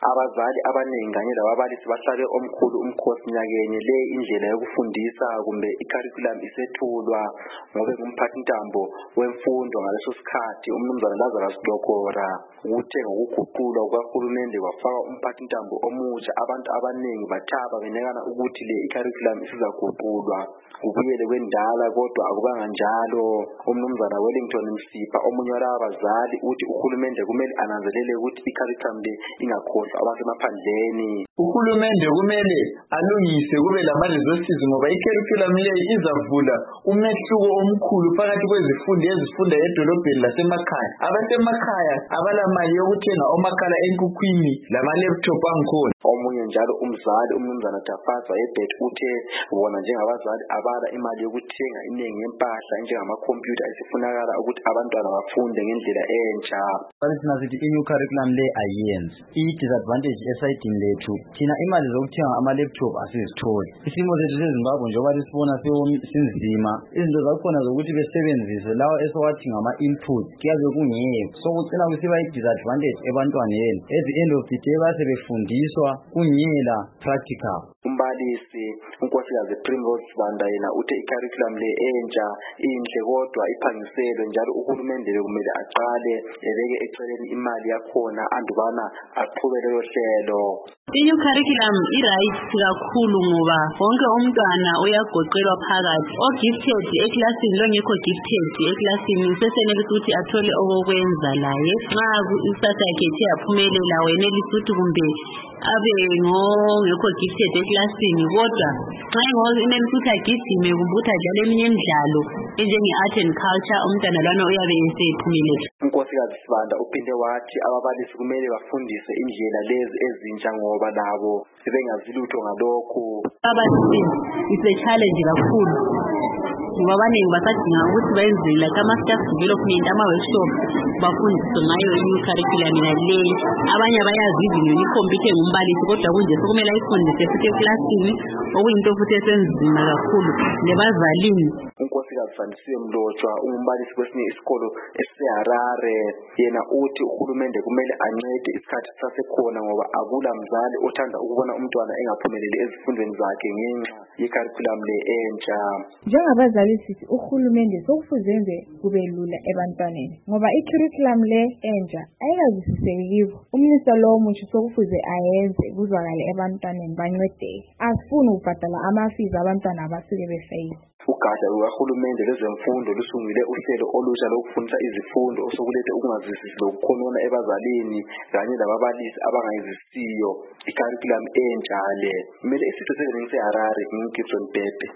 abazali abaningi kanye lababalisi bahlale omkhulu umkhosi nyakenye le indlela yokufundisa kumbe i-curriculum isethulwa ngobe ngumphathintambo wemfundo ngaleso sikhathi umnumzana Lazarus Lokora uthe ngokuguqulwa kukaHulumende kwafaka umphathintambo omusha abantu abaningi bathaba benekana ukuthi le i-curriculum isizaguqulwa kubuyele kwendala kodwa akubanga njalo. Umnumzana Wellington Msipa omunye walabazali uthi uHulumende kumele ananzelele ukuthi i-curriculum le ingakhohlwa abasemaphandleni. Uhulumende kumele alungise kube lama-resources ngoba i-curriculum le izavula umehluko omkhulu phakathi kwezifundo ezifunda edolobheni lasemakhaya. Abantu emakhaya abalamali yokuthenga omakhala enkukhwini lama-laptop angikhona. Omunye njalo umzali umnumzana Tafatsa Ebet uthe bona njengabazali abala imali yokuthenga iningi yempahla njengama-computer esifunakala ukuthi abantwana bafunde ngendlela entsha. Thina sithi i-new curriculum le ayenzi i-disadvantage esayidini lethu thina imali zokuthenga ama-laptop asizitholi. Isimo sethu seZimbabwe njengoba lisibona sinzima, izinto zakhona zokuthi besebenzise lawa esiwathi ngama-input kuyabe kungekho, sokucina kusiba i-disadvantage ebantwaneni. At the end of the day basebefundiswa kungela practical. Umbalisi unkosikazi Primrose Sibanda yena uthe i-curriculum le entsha inhle kodwa iphangiselwe njalo uHulumende kumele aqale ebeke eceleni imali yakhona andubana aqhubele lo hlelo. I-new curriculum i-right kakhulu ngoba wonke umntwana uyagoqelwa phakathi. O-gifted eklasini longekho gifted eklasini usesenelisa ukuthi athole okokwenza laye. Nxa isasa yakhe ethe yaphumelela wenelisa ukuthi kumbe abe ngongekho gifted eklasini kodwa nxa enelisa ukuthi agijime kumbe ukuthi adlale eminye imidlalo enjenge-art and culture umntwana lwana uyabe esephumelele. Unkosikazi Sibanda uphinde wathi ababalisi kumele bafundise indlela lezi ezintsha ngoba labo sebengazi lutho ngalokho. Ababalisi is a challenge kakhulu ngoba abaningi basadinga ukuthi bayenze like ama-staff development, ama-workshop bafundiswe ngayo i-new curriculum le. Abanye abayazi izinto ikhompyutha ngumbalisi kodwa kunje sokumele ayifundise futhi eklasini okuyinto futhi esenzima kakhulu nebazalini. Unkosikazi Sandisiwe Mlotshwa ungumbalisi kwesinye isikolo eseHarare yena uthi uHulumende kumele ancede isikhathi sasekhona ngoba akula mzali othanda ukubona umntwana engaphumeleli ezifundweni zakhe ngenxa ye-curriculum le entsha. Njengabazali sithi uHulumende sokufuze kube lula ebantwaneni ngoba i-curriculum le entsha ayikazwisiseki kibo. Umniniso lo omusha sokufuze ayenze kuzwakale ebantwaneni bancedeke. Asifuni ukubhadala ama-fees abantwana abasuke befeyila. Ugatsha lukaHulumende lwezemfundo lusungule uhlelo olusha lokufundisa izifundo osokulethe ukungazwisisi lokukhonona ebazalini kanye lababalisi abangayizwisisiyo i-curriculum entsha le. Kumele isitho seHarare ngingigibson Pepe.